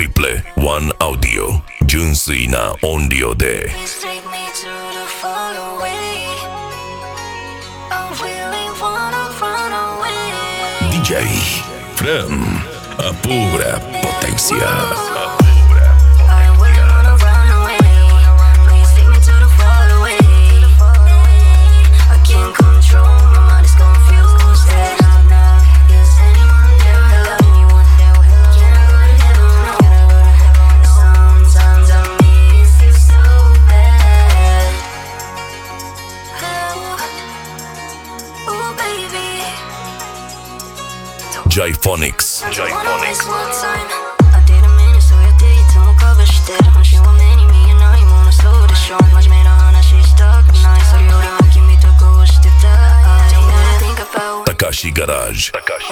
Triple One Audio 純粋な音量で DJ Fran, a pura potência. J-Phonics. Takashi Garage.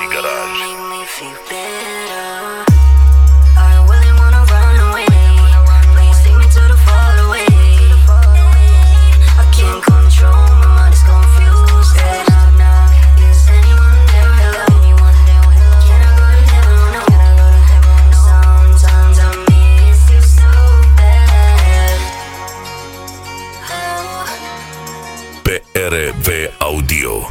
PRV Audio.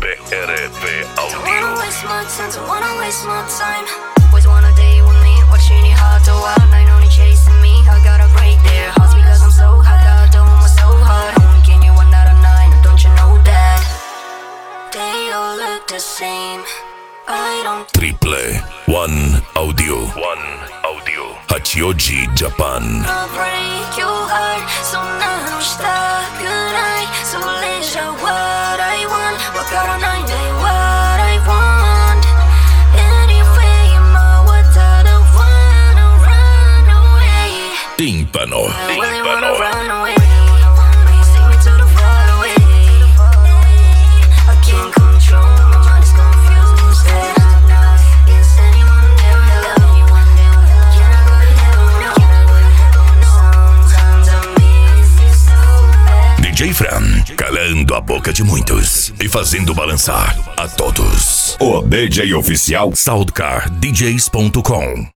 Don't wanna waste my time. Always wanna date with me. Watching it hard to out. I know you're chasing me. I gotta break their hearts because I'm so hot. God, doing my so hard. Only getting you 1 out of 9. Don't you know that? They all look the same. I don't. Triple One Audio. Hachioji, Japan. I'll break your heart. So now stop good night. So let's show what I want. Walk out on 9 day what I want. Anyway, my what's out of wanna run away. Tímpano. I really wanna run away. Please take me to the far away. I can't control, my mind is confused. Is anyone there? Anyone there? Can I go to heaven? Sometimes I miss you so bad. DJ Fran, calando a boca de muitos e fazendo balançar a todos. O DJ oficial SoundcarDJs.com.